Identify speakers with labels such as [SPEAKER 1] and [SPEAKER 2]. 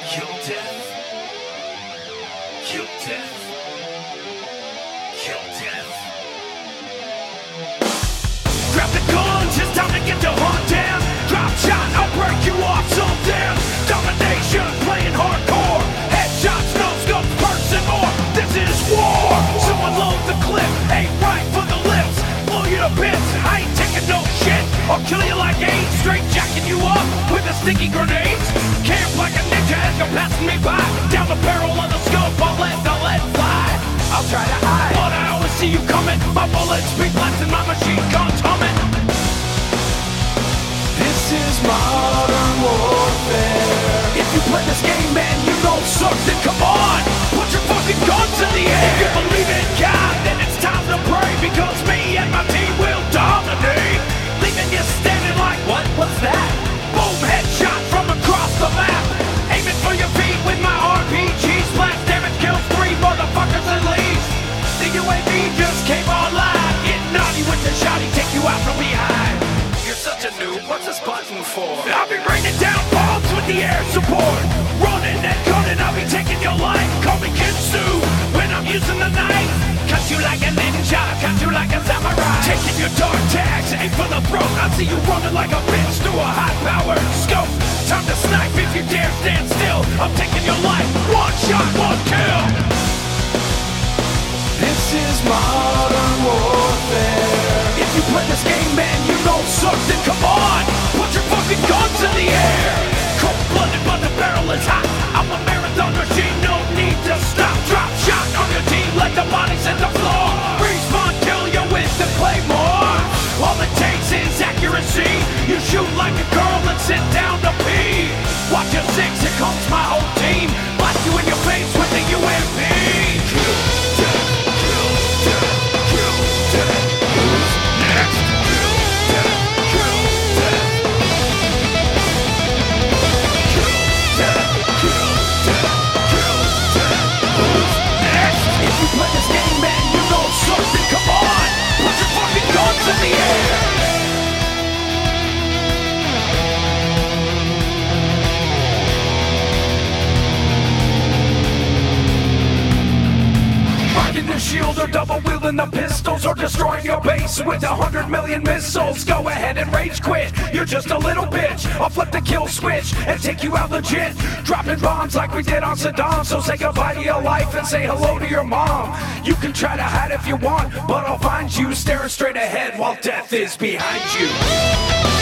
[SPEAKER 1] Kill death. Kill death. Kill death. Grab the guns, it's time to get the hunt down. Drop shot, I'll break you off sometime. Domination, playing hardcore. Headshots, no scopes, perks and more. This is war. Someone load the clip, aim right for the lips. Blow you to bits, I ain't taking no shit. I'll kill you like AIDS, straight jacking you up with the sticky grenades. Camp like a ninja as you're passing me by. Down the barrel of the scope, I'll let the lead fly. I'll try to hide, but I always see you coming. My bullets speak less than my machine guns humming. This is modern warfare. If you play this game, man, you don't suck, then come on. Put your fucking guns in the air. If you believe in God, then it's time to pray. Because me and my team will dominate. Leaving you standing like, what? What's that? Boom, headshot from across the map. Aiming for your feet with my RPG. Splash damage kills 3 motherfuckers at least. The UAV just came online. Get naughty with the shotty, take you out from behind. You're such a noob, what's this button for? I'll be raining down bombs with the air support. Running and gunning, I'll be taking your life. Call me Kinsu when I'm using the knife. Cut you like a ninja, cut you like a samurai. Taking your dog tags, aim for the throat. I see you running like a bitch through a high-powered scope. Time to snipe if you dare stand still. I'm taking your life, one shot, one kill. This is modern warfare. If you play this game, man, you don't suck, then come on. Put your fucking guns in the air. Cold-blooded, but the barrel is hot. I'm a marathon machine, no need to stop. Drop shot on your team, let the bodies hit the floor. Respawn, kill you with the claymore. All it takes is accuracy. You shoot like a girl and sit down to pee. Watch your six, here comes my whole team. Blast you in your face with the UMP. Kill, death, kill, death, kill, death. Who's next? Kill, death, kill, death. Kill, death, kill, death, kill, death. Who's next? If you play this game, man, you don't suck, then come on. Put your fucking guns in the air. The shield or double wielding the pistols or destroying your base with 100 million missiles. Go ahead and rage quit, you're just a little bitch. I'll flip the kill switch and take you out legit. Dropping bombs like we did on Saddam. So say goodbye to your life and say hello to your mom. You can try to hide if you want, but I'll find you staring straight ahead while death is behind you.